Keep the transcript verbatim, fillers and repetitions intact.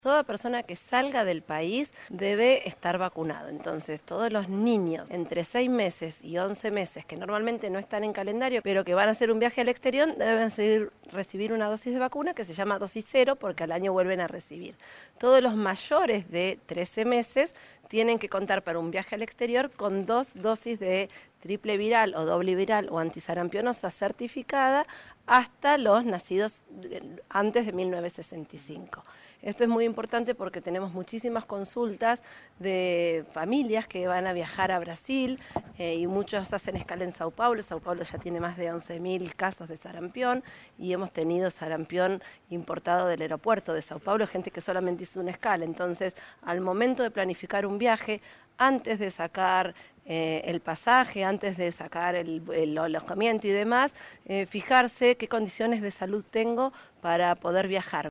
Toda persona que salga del país debe estar vacunado. Entonces, todos los niños entre seis meses y once meses, que normalmente no están en calendario, pero que van a hacer un viaje al exterior, deben seguir, recibir una dosis de vacuna que se llama dosis cero, porque al año vuelven a recibir. Todos los mayores de trece meses tienen que contar para un viaje al exterior con dos dosis de triple viral o doble viral o antisarampionosa certificada hasta los nacidos antes de mil novecientos sesenta y cinco. Esto es muy importante porque tenemos muchísimas consultas de familias que van a viajar a Brasil eh, y muchos hacen escala en Sao Paulo. Sao Paulo ya tiene más de once mil casos de sarampión y hemos tenido sarampión importado del aeropuerto de Sao Paulo, gente que solamente hizo una escala. Entonces, al momento de planificar un viaje, antes de sacar eh, el pasaje, antes de sacar el, el alojamiento y demás, eh, fijarse qué condiciones de salud tengo para poder viajar.